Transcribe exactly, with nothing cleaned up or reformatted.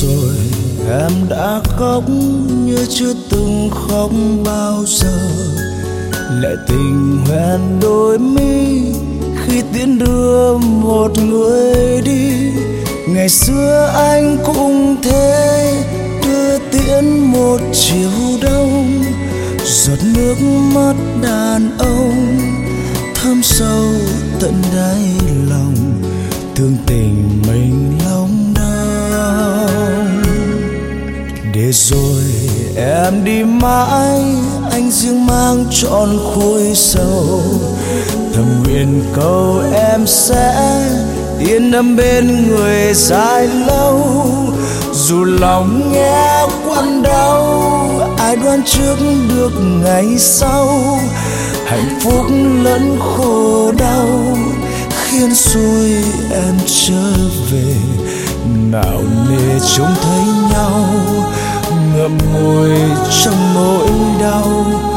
rồi em đã khóc như chưa từng khóc bao giờ. Lệ tình hoen đôi mi khi tiễn đưa một người đi. Ngày xưa anh cũng thế, đưa tiễn một chiều đông. Giọt nước mắt đàn ông thấm sâu tận đáy lòng, thương tình mình lòng đau. Để rồi em đi mãi, anh riêng mang trọn khối sầu. Thầm nguyện cầu em sẽ yên ấm bên người dài lâu. Dù lòng nghe quặn đau, ai đoán trước được ngày sau. Hạnh phúc lẫn khổ đau khiến xuôi em trở về. Nào nề trông thấy nhau ngậm ngùi trong nỗi đau.